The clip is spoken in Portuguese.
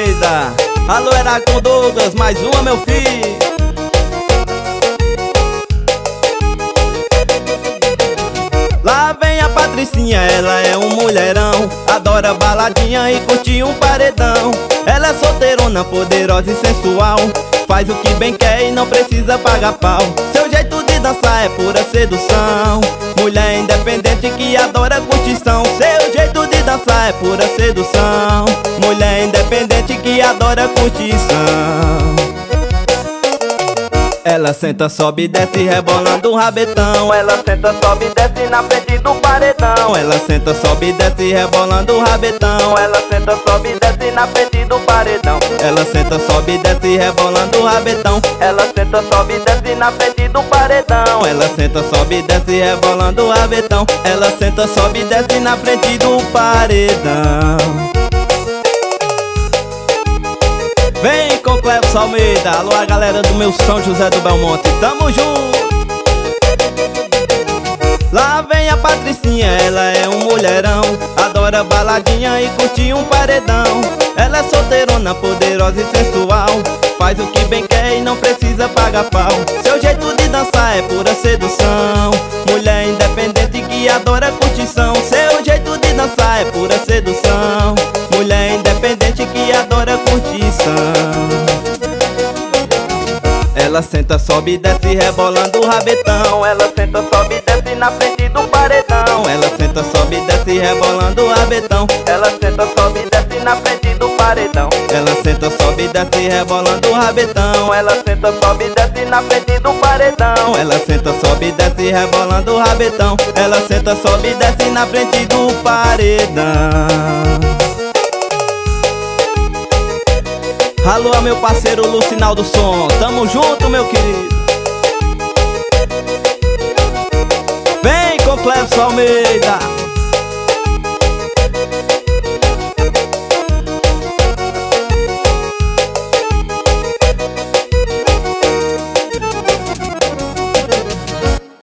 Almeida. Alô, era com Douglas, mais uma, meu filho. Lá vem a Patricinha, ela é um mulherão, adora baladinha e curte um paredão. Ela é solteirona, poderosa e sensual, faz o que bem quer e não precisa pagar pau. Seu jeito de dançar é pura sedução, mulher independente que adora curtição. Seu jeito de dançar é pura sedução, mulher independente que adora curtição. Ela senta, sobe e desce rebolando o rabetão. Ela senta, sobe e desce na frente do paredão. Ela senta, sobe e desce rebolando o rabetão. Ela senta, sobe e desce na frente do paredão. Ela senta, sobe e desce rebolando o rabetão. Ela senta, sobe e desce na frente do paredão. Ela senta, sobe e desce rebolando o rabetão. Ela senta, sobe e desce na frente do paredão. Vem com Cleves Almeida, alô a galera do meu São José do Belmonte, tamo junto! Lá vem a Patricinha, ela é um mulherão, adora baladinha e curte um paredão. Ela é solteirona, poderosa e sensual, faz o que bem quer e não precisa pagar pau. Seu jeito de dançar é pura sedução, mulher independente que adora curtição. Seu jeito de dançar é pura sedução, mulher independente que adora curtição. Ela senta, sobe e desce rebolando o rabetão. Ela senta, sobe e desce na frente do paredão. Ela senta, sobe e desce rebolando o rabetão. Ela senta, sobe e desce na frente do paredão. Ela senta, sobe e desce rebolando o rabetão. Ela senta, sobe e desce na frente do paredão. Ela senta, sobe e desce rebolando o rabetão. Ela senta, sobe e desce na frente do paredão. Alô, meu parceiro Lucinal do Som, tamo junto, meu querido. Vem com Cleves Almeida.